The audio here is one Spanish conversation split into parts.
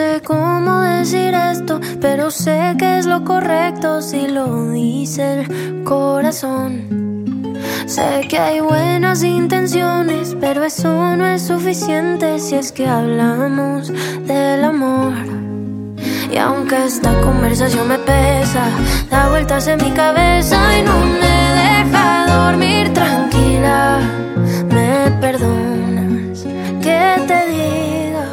sé cómo decir esto, pero sé que es lo correcto si lo dice el corazón. Sé que hay buenas intenciones, pero eso no es suficiente si es que hablamos del amor. Y aunque esta conversación me pesa, da vueltas en mi cabeza y no me deja dormir tranquila. ¿Me perdonas que te diga?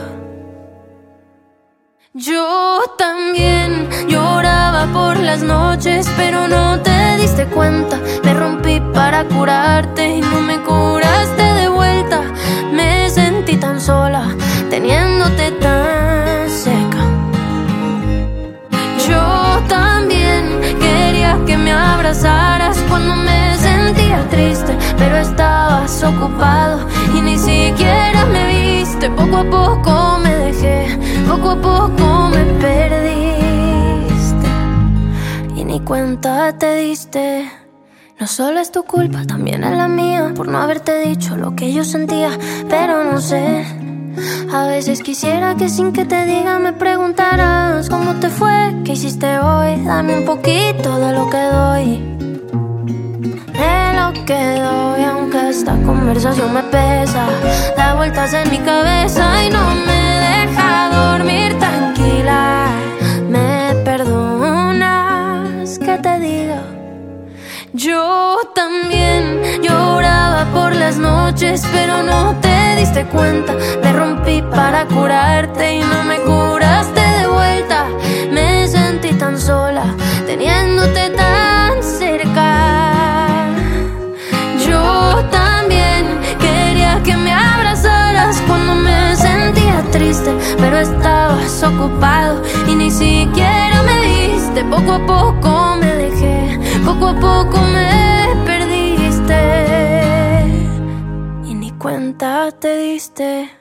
Yo también lloraba por las noches, pero no te diste cuenta. Me rompí para curarte y no me curaste de vuelta. Me sentí tan sola, teniéndote tan cerca. Yo también quería que me abrazaras cuando me sentía triste, pero estabas ocupado y ni siquiera me viste. Poco a poco me dejé, poco a poco me perdiste y ni cuenta te diste. No solo es tu culpa, también es la mía, por no haberte dicho lo que yo sentía, pero no sé. A veces quisiera que sin que te diga me preguntaras cómo te fue, qué hiciste hoy. Dame un poquito de lo que doy, de lo que doy. Aunque esta conversación me pesa, da vueltas en mi cabeza y no me deja dormir tranquila. ¿Me perdonas que te diga? Yo también lloraba por las noches, pero no te diste cuenta. Me rompí para curarte y no me curaste de vuelta. Me sentí tan sola, teniéndote tan cerca. Yo también quería que me abrazaras cuando me sentía triste, pero estabas ocupado y ni siquiera me viste. Poco a poco me dejé, poco a poco me perdiste y ni cuenta te diste.